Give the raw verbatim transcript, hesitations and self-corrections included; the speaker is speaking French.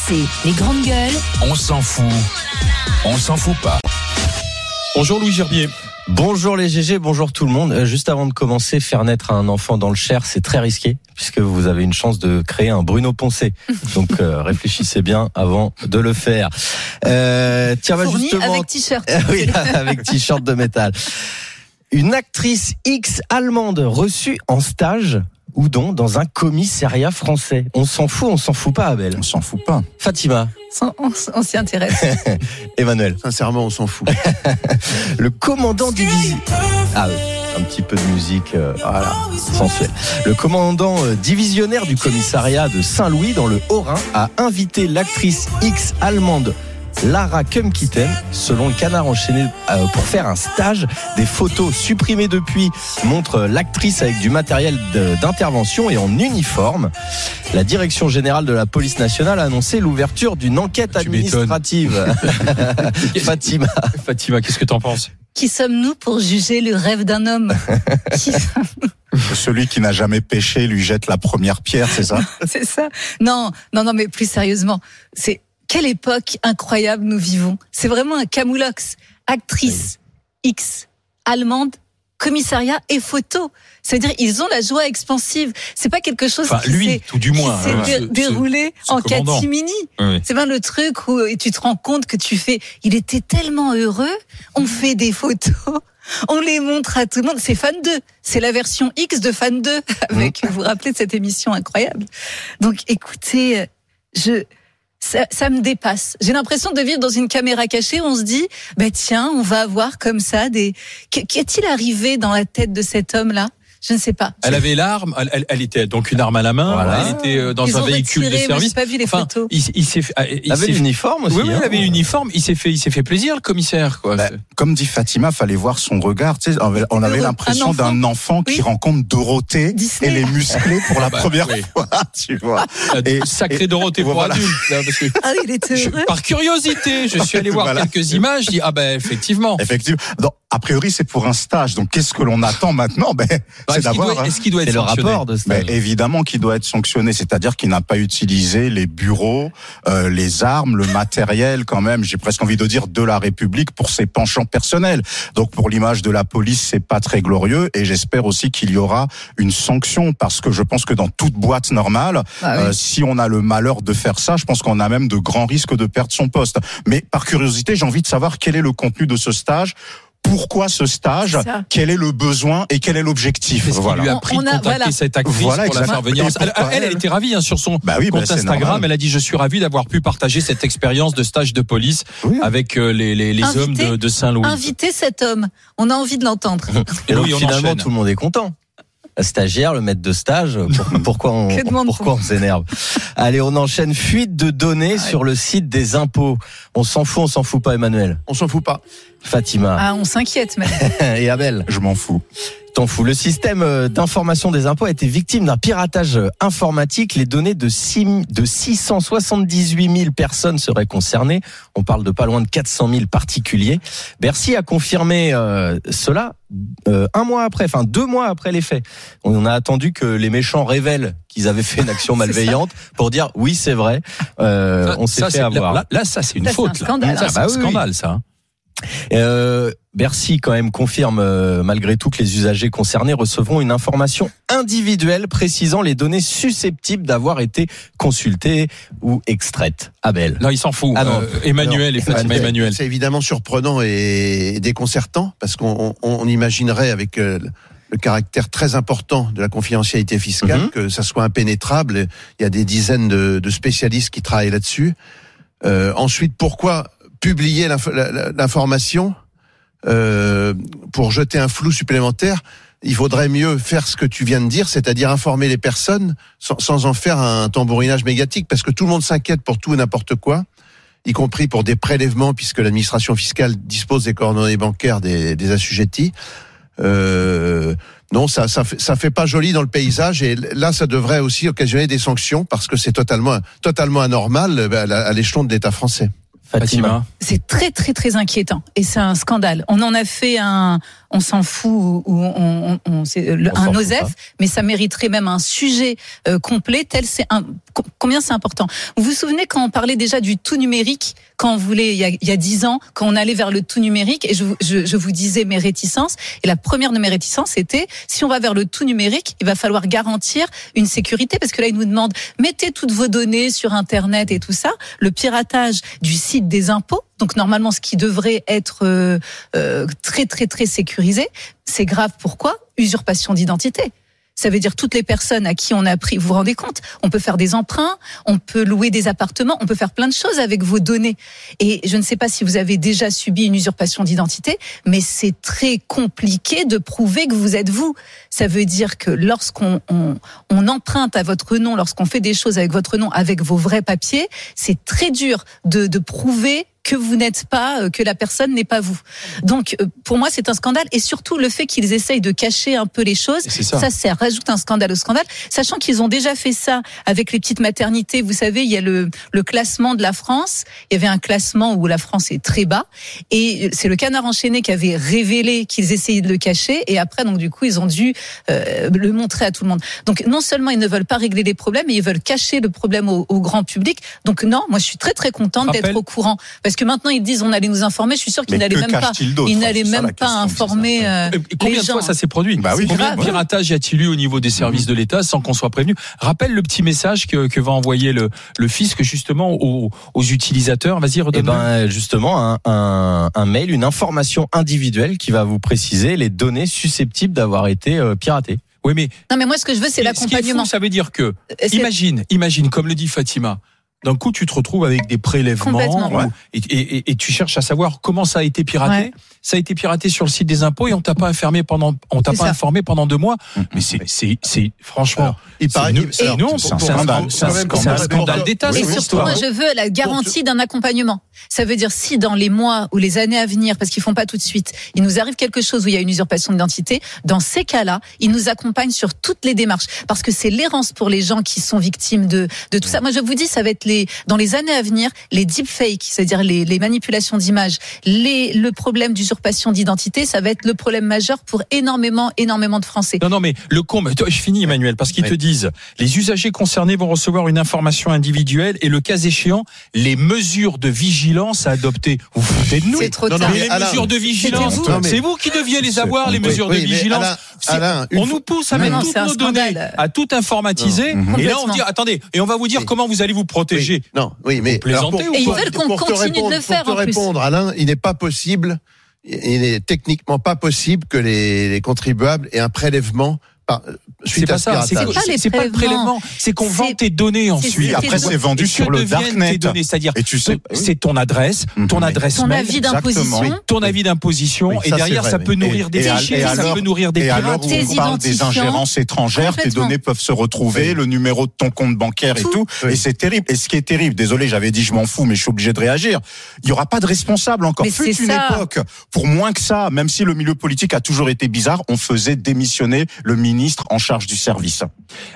C, les grandes gueules. On s'en fout. On s'en fout pas. Bonjour Louis Gerbier. Bonjour les G G, bonjour tout le monde. Juste avant de commencer, faire naître un enfant dans le Cher, c'est très risqué puisque vous avez une chance de créer un Bruno Poncet. Donc euh, réfléchissez bien avant de le faire. Euh, tiens, bah, Fourni justement, avec t-shirt. oui, avec t-shirt de métal. Une actrice X allemande reçue en stage ou donc dans un commissariat français. On s'en fout, on s'en fout pas, Abel. On s'en fout pas. Fatima. On, on, on s'y intéresse. Emmanuel. Sincèrement, on s'en fout. Le commandant division. Ah oui, un petit peu de musique, euh, voilà, sensuelle. Le commandant euh, divisionnaire du commissariat de Saint-Louis dans le Haut-Rhin a invité l'actrice X allemande Lara Kumkiten, selon le Canard enchaîné, euh, pour faire un stage. Des photos supprimées depuis montrent l'actrice avec du matériel de, d'intervention et en uniforme. La direction générale de la police nationale a annoncé l'ouverture d'une enquête Tu administrative. Fatima. Fatima, qu'est-ce que t'en penses? Qui sommes-nous pour juger le rêve d'un homme? Qui... Celui qui n'a jamais péché lui jette la première pierre, c'est ça? C'est ça. Non, non, non, mais plus sérieusement, c'est quelle époque incroyable nous vivons. C'est vraiment un camoulox. Actrice X allemande, commissariat et photo. Ça veut dire ils ont la joie expansive. C'est pas quelque chose Enfin, qui lui, s'est, tout du moins, qui s'est hein, dé- ce- déroulé ce en commandant. catimini. Oui. C'est pas le truc où tu te rends compte que tu fais. Il était tellement heureux. On fait des photos. On les montre à tout le monde. C'est Fan deux. C'est la version X de Fan deux. Avec, vous vous rappelez de cette émission incroyable. Donc, écoutez, je, ça, ça me dépasse. J'ai l'impression de vivre dans une caméra cachée où on se dit, bah tiens, on va avoir comme ça des. Qu'est-il arrivé dans la tête de cet homme-là? Je ne sais pas. Elle avait l'arme, elle, elle, elle était donc une arme à la main, Voilà. elle était euh, dans Ils un ont véhicule retiré, de moi, service. j'ai pas vu les Enfin, photos. il, il s'est fait, il Il avait s'est- l'uniforme aussi. Oui, oui, hein. il avait l'uniforme, il s'est fait, il s'est fait plaisir, le commissaire, quoi. Bah, comme dit Fatima, fallait voir son regard. Tu sais, on avait, on avait Heureux. l'impression Un enfant. d'un enfant qui Oui. rencontre Dorothée Disney. et les musclés pour la Bah, première oui. fois, tu vois. Euh, Et- Sacré et- Dorothée pour voilà. adultes, là, parce que Ah, il était je- heureux. par curiosité, je suis allé voir Voilà. quelques images, je dis ah ben effectivement. Effectivement. Donc, a priori, c'est pour un stage. Donc, qu'est-ce que l'on attend maintenant? Ben, Bah, c'est est-ce qu'il d'avoir. doit, est-ce qu'il doit C'est être le sanctionné? rapport de Mais stage. évidemment qu'il doit être sanctionné, c'est-à-dire qu'il n'a pas utilisé les bureaux, euh, les armes, le matériel quand même, j'ai presque envie de dire, de la République pour ses penchants personnels. Donc pour l'image de la police, c'est pas très glorieux et j'espère aussi qu'il y aura une sanction parce que je pense que dans toute boîte normale, Ah oui. euh, si on a le malheur de faire ça, je pense qu'on a même de grands risques de perdre son poste. Mais par curiosité, j'ai envie de savoir quel est le contenu de ce stage. Pourquoi ce stage? C'est ça. Quel est le besoin et quel est l'objectif? Qu'est-ce qui lui a pris On- on de a- contacter voilà. cette actrice Voilà, pour la faire exactement. venir? Et Elle, pourquoi elle, elle elle était ravie hein, sur son Bah oui, bah, compte c'est Instagram. normal. Elle a dit je suis ravie d'avoir pu partager cette expérience de stage de police Oui. avec euh, les, les, les Invité- hommes de, de Saint-Louis. Invitez cet homme. On a envie de l'entendre. Et donc Oui, on finalement, enchaîne. tout le monde est content. La stagiaire, le maître de stage, pour- pourquoi on, Que demande-t-on pourquoi on s'énerve? Allez, on enchaîne. Fuite de données sur le site des impôts. On s'en fout, on s'en fout pas, Emmanuel. On s'en fout pas. Fatima Ah, on s'inquiète même. et Abel. Je m'en fous. T'en fous. Le système euh, d'information des impôts a été victime d'un piratage euh, informatique. Les données de, six, de six cent soixante-dix-huit mille personnes seraient concernées. On parle de pas loin de quatre cent mille particuliers. Bercy a confirmé euh, cela euh, un mois après, enfin deux mois après les faits. On a attendu que les méchants révèlent qu'ils avaient fait une action C'est malveillante pour dire oui, c'est vrai. Euh, Ça, on s'est ça, fait c'est- avoir. Là, là, ça, c'est une Ça, c'est faute. un là. scandale. Ça, Ah c'est bah un oui, oui. scandale, ça. hein. Euh, Bercy quand même confirme euh, malgré tout que les usagers concernés recevront une information individuelle précisant les données susceptibles d'avoir été consultées ou extraites. Abel. Non, il s'en fout. Ah non. Euh, Emmanuel et Fatima C'est- Emmanuel. C'est évidemment surprenant et déconcertant parce qu'on on, on imaginerait avec euh, le caractère très important de la confidentialité fiscale Mhm. que ça soit impénétrable. Il y a des dizaines de, de spécialistes qui travaillent là-dessus. Euh, ensuite, pourquoi publier l'inf- la- la- l'information euh, pour jeter un flou supplémentaire? Il vaudrait mieux faire ce que tu viens de dire, c'est-à-dire informer les personnes sans, sans en faire un tambourinage médiatique, parce que tout le monde s'inquiète pour tout et n'importe quoi, y compris pour des prélèvements, puisque l'administration fiscale dispose des coordonnées bancaires des, des assujettis. Euh, non, ça, ça fait, ça fait pas joli dans le paysage, et là, ça devrait aussi occasionner des sanctions, parce que c'est totalement, totalement anormal à la- à l'échelon de l'État français. Fatima. C'est très très très inquiétant et c'est un scandale. On en a fait un on s'en fout ou on, on, on c'est le, On un s'en fout OSEF, pas. mais ça mériterait même un sujet euh, complet. Tel c'est un combien c'est important. Vous vous souvenez quand on parlait déjà du tout numérique, quand on voulait il y a il y a dix ans, quand on allait vers le tout numérique, et je, je, je vous disais mes réticences. Et la première de mes réticences était si on va vers le tout numérique, il va falloir garantir une sécurité parce que là ils nous demandent mettez toutes vos données sur Internet et tout ça. Le piratage du site des impôts. Donc normalement, ce qui devrait être euh, euh, très très très sécurisé, c'est grave. Pourquoi ? Usurpation d'identité. Ça veut dire toutes les personnes à qui on a pris. Vous vous rendez compte ? On peut faire des emprunts, on peut louer des appartements, on peut faire plein de choses avec vos données. Et je ne sais pas si vous avez déjà subi une usurpation d'identité, mais c'est très compliqué de prouver que vous êtes vous. Ça veut dire que lorsqu'on on, on emprunte à votre nom, lorsqu'on fait des choses avec votre nom, avec vos vrais papiers, c'est très dur de, de prouver que vous n'êtes pas, que la personne n'est pas vous. Donc, pour moi, c'est un scandale. Et surtout, le fait qu'ils essayent de cacher un peu les choses, ça. ça sert, rajoute un scandale au scandale. Sachant qu'ils ont déjà fait ça avec les petites maternités. Vous savez, il y a le, le classement de la France. Il y avait un classement où la France est très bas. Et c'est le Canard enchaîné qui avait révélé qu'ils essayaient de le cacher. Et après, donc, du coup, ils ont dû euh, le montrer à tout le monde. Donc, non seulement ils ne veulent pas régler les problèmes, mais ils veulent cacher le problème au, au grand public. Donc, non, moi, je suis très, très contente Rappel. d'être au courant. Parce que maintenant, ils disent on allait nous informer. Je suis sûre qu'ils Mais n'allaient que même pas. cache-t-il d'autre ? Ils n'allaient C'est ça, même la pas question, informer c'est ça. euh, Et combien les de gens. fois ça s'est produit ? Bah oui, Combien grave. de piratage y a-t-il eu au niveau des services de l'État sans qu'on soit prévenu ? Rappelle le petit message que, que va envoyer le, le fisc justement aux, aux utilisateurs. Vas-y, Eh redonne. ben, justement, un, un, un mail, une information individuelle qui va vous préciser les données susceptibles d'avoir été euh, piratées. Oui, mais Non, mais moi, ce que je veux, c'est Mais ce qui est l'accompagnement. fou, ça veut dire que, C'est- imagine, imagine, comme le dit Fatima, d'un coup, tu te retrouves avec des prélèvements Complètement. ou- et, et, et tu cherches à savoir comment ça a été piraté. Ouais. Ça a été piraté sur le site des impôts et on t'a pas informé pendant, on t'a C'est pas ça. informé pendant deux mois. Mais c'est, c'est, c'est, franchement, Alors, il c'est paraît une- qu'il- c'est alors, une honte. c'est un C'est un scandale. c'est un C'est un scandale, scandale. scandale d'État. Oui, Et cette oui, surtout, histoire. moi, je veux la garantie d'un accompagnement. Ça veut dire si dans les mois ou les années à venir, parce qu'ils font pas tout de suite, il nous arrive quelque chose où il y a une usurpation d'identité, dans ces cas-là, ils nous accompagnent sur toutes les démarches. Parce que c'est l'errance pour les gens qui sont victimes de, de tout ça. Moi, je vous dis, ça va être les, dans les années à venir, les deepfakes, c'est-à-dire les, les manipulations d'images, les, le problème d'usurpation d'identité, ça va être le problème majeur pour énormément, énormément de Français. Non, non, mais le con, mais toi, je finis, Emmanuel, parce qu'ils Oui. te disent, les usagers concernés vont recevoir une information individuelle et le cas échéant, les mesures de vigilance à adopter. Vous vous foutez de nous? C'est trop Non, non, tard. Mais mais les Alain, mesures de vigilance, c'était vous. Non, mais- c'est vous qui deviez les avoir, les Oui, mesures oui, de mais vigilance. Alain, C'est- Alain, une on fois- nous pousse à Non, mettre non, toutes c'est un nos données, scandale. à tout informatiser, Non. et là on Complètement. dit, attendez, et on va vous dire Oui. comment vous allez vous protéger. Oui, non, oui, mais Vous plaisantez alors, ou Et ils quoi veulent qu'on pour te continue de répondre- le faire, Pour te en plus. répondre, Alain, il n'est pas possible, il n'est techniquement pas possible que les, les contribuables aient un prélèvement par, C'est suite pas à ce ça, c'est piratage. pas les c'est pas le prélèvements. prélèvement, c'est qu'on C'est- vend tes données ensuite. c'est- Après, c'est vendu Et sur que le deviennent darknet. tes données, c'est-à-dire, Et tu sais, ton- c'est ton adresse, ton Mhm. adresse Ton mail, avis exactement, d'imposition. oui. ton avis d'imposition, Oui, et ça, derrière, c'est ça vrai, peut oui. nourrir des Et à- fichiers, et ça alors- peut nourrir des Et pirates. alors, Tes on parle des identifiants. ingérences étrangères, tes Complètement. données peuvent se retrouver, le numéro de ton compte bancaire et Tout. tout. Oui. Et c'est terrible. Et ce qui est terrible, désolé, j'avais dit je m'en fous, mais je suis obligé de réagir. Il y aura pas de responsable encore. Mais Fut c'est une ça. époque, pour moins que ça, même si le milieu politique a toujours été bizarre, on faisait démissionner le ministre en charge du service.